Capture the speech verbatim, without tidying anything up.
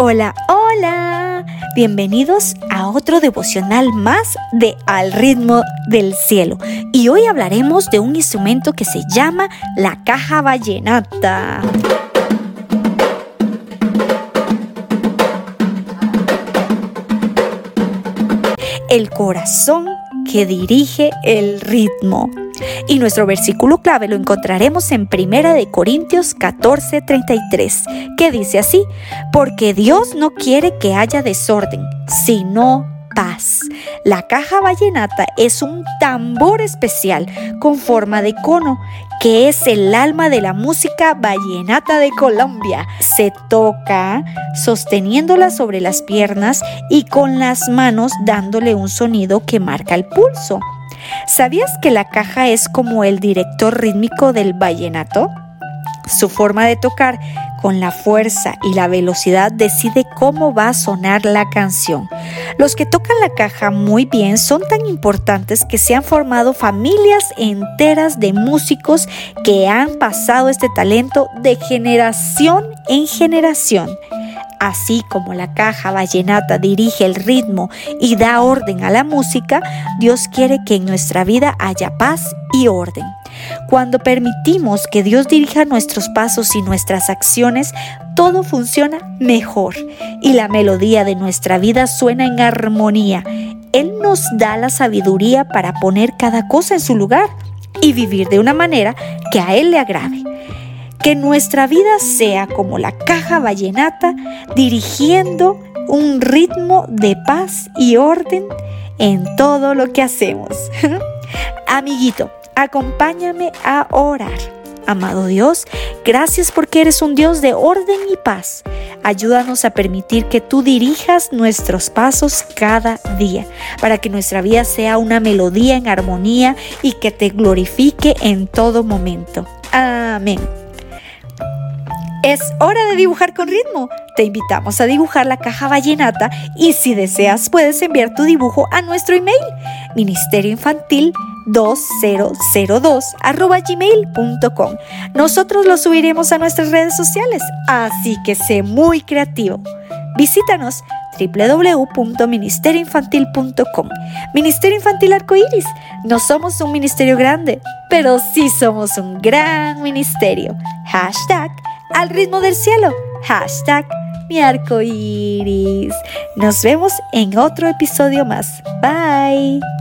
Hola, hola. Bienvenidos a otro devocional más de Al ritmo del cielo. Y hoy hablaremos de un instrumento que se llama la caja vallenata. El corazón que dirige el ritmo. Y nuestro versículo clave lo encontraremos en Primera de Corintios catorce, treinta y tres, que dice así: porque Dios no quiere que haya desorden, sino paz. La caja vallenata es un tambor especial con forma de cono, que es el alma de la música vallenata de Colombia. Se toca sosteniéndola sobre las piernas y con las manos dándole un sonido que marca el pulso. ¿Sabías que la caja es como el director rítmico del vallenato? Su forma de tocar con la fuerza y la velocidad decide cómo va a sonar la canción. Los que tocan la caja muy bien son tan importantes que se han formado familias enteras de músicos que han pasado este talento de generación en generación. Así como la caja vallenata dirige el ritmo y da orden a la música, Dios quiere que en nuestra vida haya paz y orden. Cuando permitimos que Dios dirija nuestros pasos y nuestras acciones, todo funciona mejor y la melodía de nuestra vida suena en armonía. Él nos da la sabiduría para poner cada cosa en su lugar y vivir de una manera que a Él le agrade. Que nuestra vida sea como la caja vallenata, dirigiendo un ritmo de paz y orden en todo lo que hacemos. Amiguito, acompáñame a orar. Amado Dios, gracias porque eres un Dios de orden y paz. Ayúdanos a permitir que tú dirijas nuestros pasos cada día, para que nuestra vida sea una melodía en armonía y que te glorifique en todo momento. Amén. Es hora de dibujar con ritmo. Te invitamos a dibujar la caja vallenata y si deseas puedes enviar tu dibujo a nuestro email ministerio infantil dos mil dos arroba gmail punto com. Nosotros lo subiremos a nuestras redes sociales, así que sé muy creativo. Visítanos doble u doble u doble u punto ministerio infantil punto com. Ministerio Infantil Arcoíris. No somos un ministerio grande, pero sí somos un gran ministerio. Hashtag Al ritmo del cielo. Hashtag mi arcoíris. Nos vemos en otro episodio más. Bye.